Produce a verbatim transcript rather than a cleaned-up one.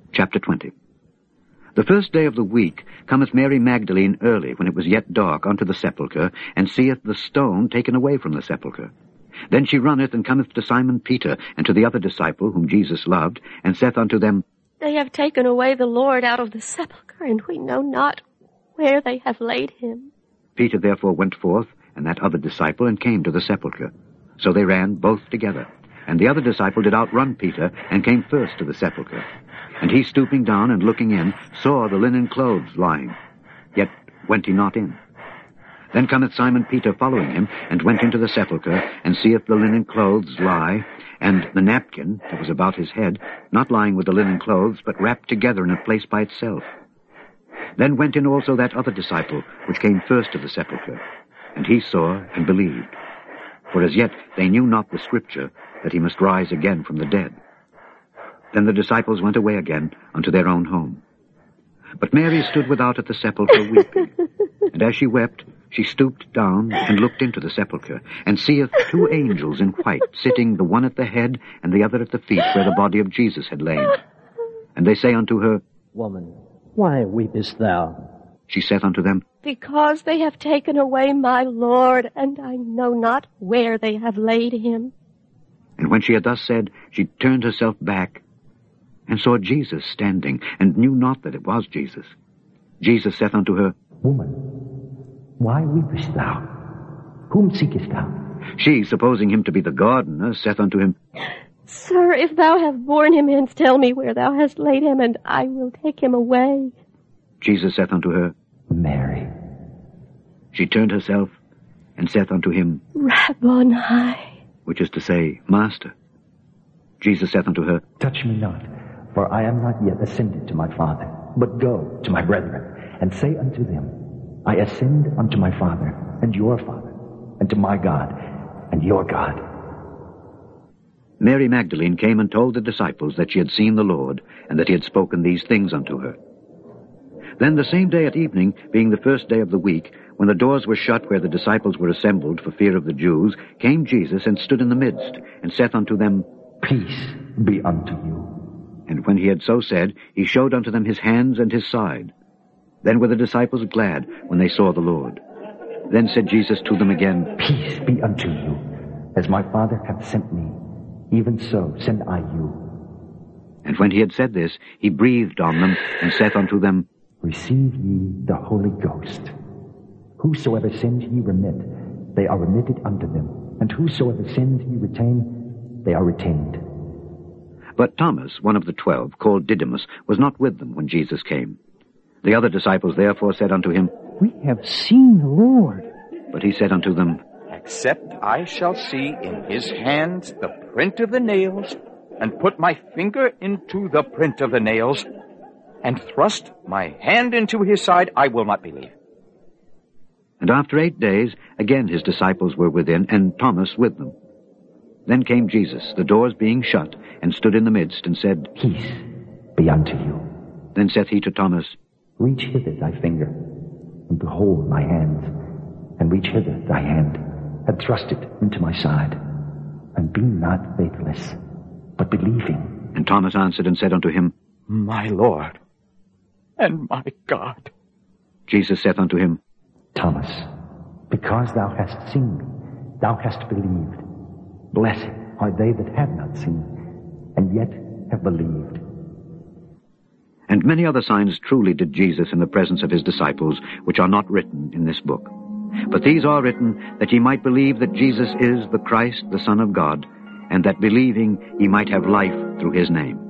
Chapter twenty. The first day of the week cometh Mary Magdalene early, when it was yet dark, unto the sepulchre, and seeth the stone taken away from the sepulchre. Then she runneth, and cometh to Simon Peter, and to the other disciple, whom Jesus loved, and saith unto them, They have taken away the Lord out of the sepulchre, and we know not where they have laid him. Peter therefore went forth, and that other disciple, and came to the sepulchre. So they ran both together. And the other disciple did outrun Peter, and came first to the sepulchre. And he, stooping down and looking in, saw the linen clothes lying, yet went he not in. Then cometh Simon Peter following him, and went into the sepulchre, and seeth the linen clothes lie, and the napkin that was about his head, not lying with the linen clothes, but wrapped together in a place by itself. Then went in also that other disciple, which came first to the sepulchre. And he saw and believed. For as yet they knew not the scripture, that he must rise again from the dead. Then the disciples went away again unto their own home. But Mary stood without at the sepulchre weeping. And as she wept, she stooped down and looked into the sepulchre, and seeth two angels in white, sitting the one at the head, and the other at the feet, where the body of Jesus had lain. And they say unto her, Woman, why weepest thou? She saith unto them, Because they have taken away my Lord, and I know not where they have laid him. And when she had thus said, she turned herself back, and saw Jesus standing, and knew not that it was Jesus. Jesus saith unto her, Woman, why weepest thou? Whom seekest thou? She, supposing him to be the gardener, saith unto him, Sir, if thou have borne him hence, tell me where thou hast laid him, and I will take him away. Jesus saith unto her, Mary. She turned herself, and saith unto him, Rabboni, which is to say, Master. Jesus saith unto her, Touch me not, for I am not yet ascended to my Father, but go to my brethren, and say unto them, I ascend unto my Father, and your Father, and to my God, and your God. Mary Magdalene came and told the disciples that she had seen the Lord, and that he had spoken these things unto her. Then the same day at evening, being the first day of the week, when the doors were shut where the disciples were assembled for fear of the Jews, came Jesus and stood in the midst, and saith unto them, Peace be unto you. And when he had so said, he showed unto them his hands and his side. Then were the disciples glad when they saw the Lord. Then said Jesus to them again, Peace be unto you. As my Father hath sent me, even so send I you. And when he had said this, he breathed on them, and saith unto them, Receive ye the Holy Ghost. Whosoever sins ye remit, they are remitted unto them. And whosoever sins ye retain, they are retained. But Thomas, one of the twelve, called Didymus, was not with them when Jesus came. The other disciples therefore said unto him, We have seen the Lord. But he said unto them, Except I shall see in his hands the print of the nails, and put my finger into the print of the nails, and thrust my hand into his side, I will not believe. And after eight days, again his disciples were within, and Thomas with them. Then came Jesus, the doors being shut, and stood in the midst, and said, Peace be unto you. Then saith he to Thomas, Reach hither thy finger, and behold my hands, and reach hither thy hand, and thrust it into my side, and be not faithless, but believing. And Thomas answered and said unto him, My Lord, and my God. Jesus saith unto him, Thomas, because thou hast seen me, thou hast believed. Blessed are they that have not seen, and yet have believed. And many other signs truly did Jesus in the presence of his disciples, which are not written in this book. But these are written, that ye might believe that Jesus is the Christ, the Son of God, and that believing ye might have life through his name.